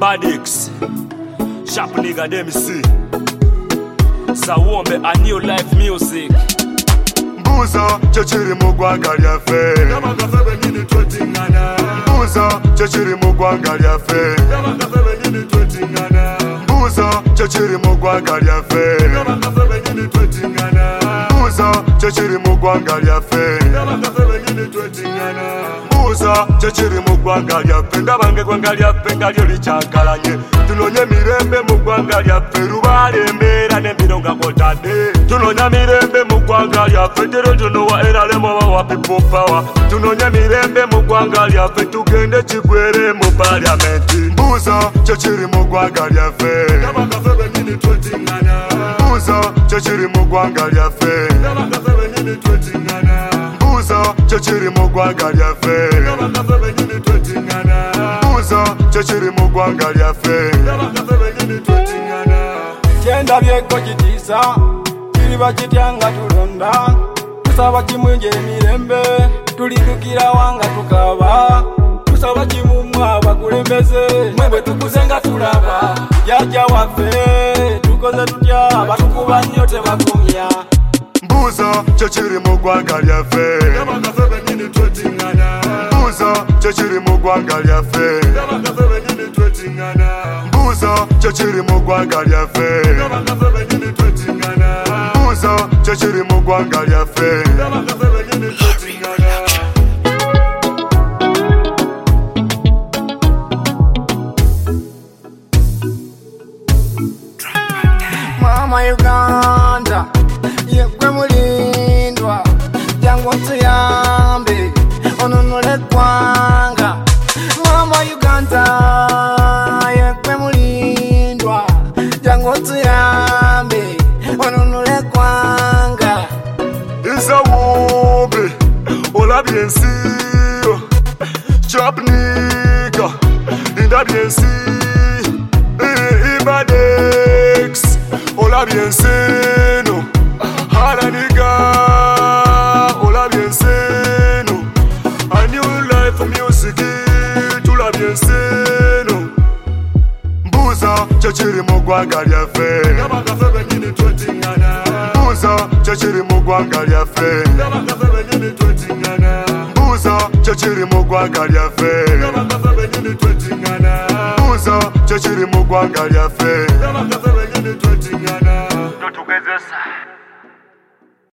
Badix, Sharp Nigga MC, Sawombe a new life music. Mbuza chechiri mugwanga lyafe Yabagafe benyini twetingana Mbuza chechiri mugwanga lyafe Yabagafe benyini twetingana Mbuza chechiri mugwanga lyafe Yabagafe benyini twetingana Mbuza chechiri mugwanga lyafe Yabagafe benyini twetingana Mbuza chechiri mugwanga lyafe ndabange gwanga lyafe ngalyo lichakalanye tunonye mirembe mugwanga lyafe lubalembera n'emironga kotade tunonye mirembe mugwanga lyafe tero tunowa eralemo wa people power tunonye mirembe mugwanga lyafe tugende kigwere mu parliament Mbuza chechiri mugwanga lyafe Yabagafe benyini twetingana Mbuza chechiri mugwanga lyafe Yabagafe benyini twetingana Mbuza chechiri mugwanga lyafe Yabagafe benyini twetingana Mbuza chechiri mugwanga lyafe Yabagafe benyini twetingana Kyenda byeko kitisa kiriba kityanga tulonda tusaba kimwinje emirembe tulidukira wanga tukaba tusaba kimumwa bakulembeze mwebwe tukuzenga tulaba yaja waffe tukoze tutya batukuba nnyo tebakumya Mbuza chechiri mugwanga lyafe Yabagafe benyini twetingana Mbuza chechiri mugwanga lyafe Yabagafe benyini twetingana Mbuza chechiri mugwanga lyafe Yabagafe benyini twetingana Mbuza chechiri mugwanga lyafe Yabagafe benyini twetingana Mama Uganda yekwe mulindwa jangu tuyambe ononole kwanga Mama Uganda yekwe mulindwa jangu tuyambe ononole kwanga Sawombe olabye ensiro Sharp Nigga indabye ensi Badix olabye ensino Hala Nigga olabye ensino A new life music tulabye ensino Mbuza chechiri mugwanga lyafe Yabagafe benyini twetingana Mbuza chechiri mugwanga lyafe Yabagafe benyini twetingana Mbuza chechiri mugwanga lyafe Yabagafe benyini twetingana Mbuza chechiri mugwanga lyafe Yabagafe benyini twetingana Tugezesa.